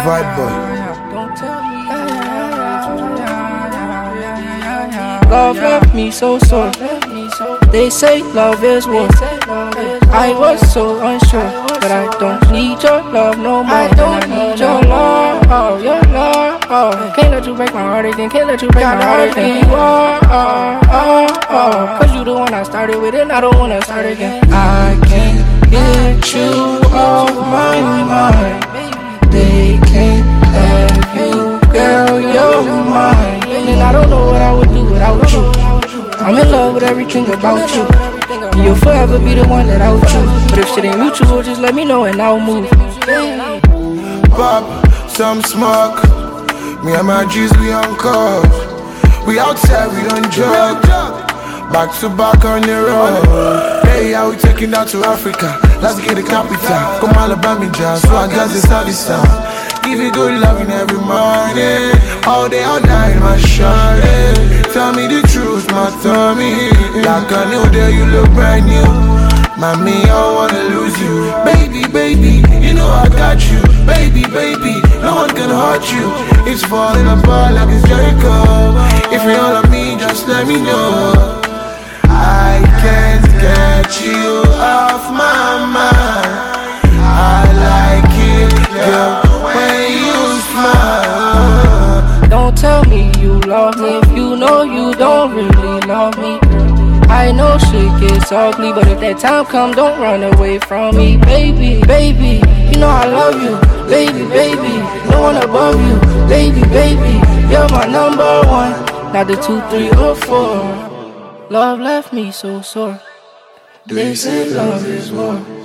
Vibe boy. Don't tell me. Love left me so sore. They say love is war. I was so unsure, but I don't need your love no more. I don't need your love, oh, your love. Oh. Can't let you break my heart again. Can't let you break my heart again. You are, cause you the one I started with, and I don't wanna start again. I can't get you off my mind. They can't have you, girl, you're mine. And I don't know what I would do without you. I'm in love with everything about you. You'll forever be the one that I would choose. But if shit ain't mutual, just let me know and I'll move. Pop some smoke. Me and my G's, we on call. We outside, we don't jog. Back to back on the road. Hey, how we taking out to Africa? Let's get the capital. Come Alabama, jazz. So I got this all this sound. Give you good loving every morning. All day, all night, my shawty. Tell me the truth, my tummy. Like a new day, you look brand new. Mommy, I wanna lose you. Baby, baby, you know I got you. Baby, baby, no one can hurt you. It's falling apart like it's Jericho. If you all of me, just let me know. I can't get you off my mind. I like it, girl, when you smile. Don't tell me you love me if you know you don't really love me. I know shit gets ugly, but if that time come, don't run away from me. Baby, baby, you know I love you. Baby, baby, no one above you. Baby, baby, you're my number one. Not the 2, 3, or 4. Love left me so sore. They say love is war.